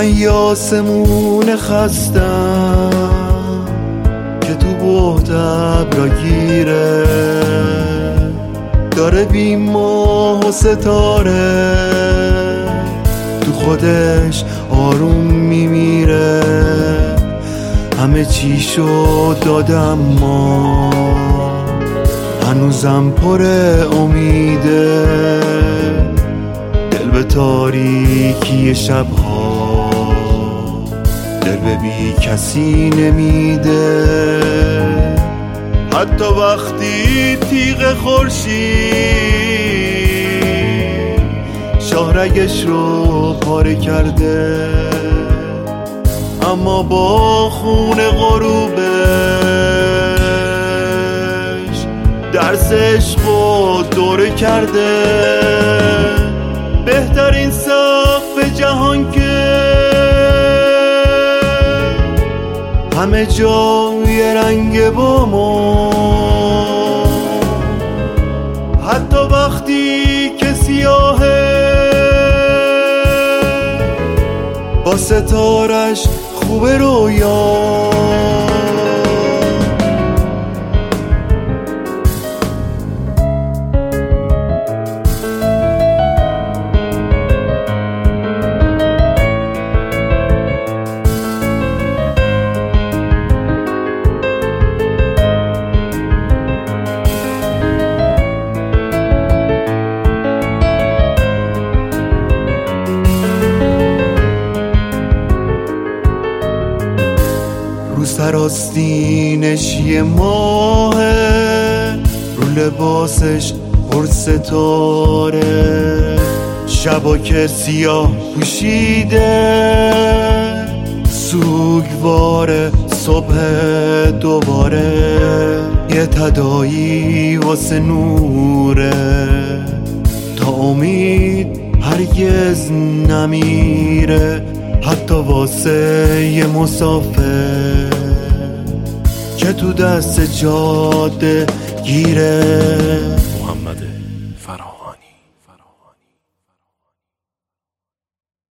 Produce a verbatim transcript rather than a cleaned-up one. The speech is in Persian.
من یاسمون خستم که تو بهت ابرا گیره، داره بی ماه و ستاره تو خودش آروم میمیره. همه چیشو دادم ما هنوزم پر امیده، دل به تاریکی شبها دل به بی کسی نمیده. حتی وقتی تیغ خورشید شاهرگش رو پاره کرده، اما با خون غروبش درس عشقو دوره کرده. بهترین سقف جهان که همه جای رنگ با ما، حتی وقتی که سیاهه با ستارش خوبه رویا. رو سراستینش یه ماهه، رو لباسش پر ستاره، شبا که سیاه پوشیده سوگواره صبح دوباره. یه تدایی واسه نوره تا امید هرگز نمیره، حتی واسه یه مسافر که تو دست جاده گیره.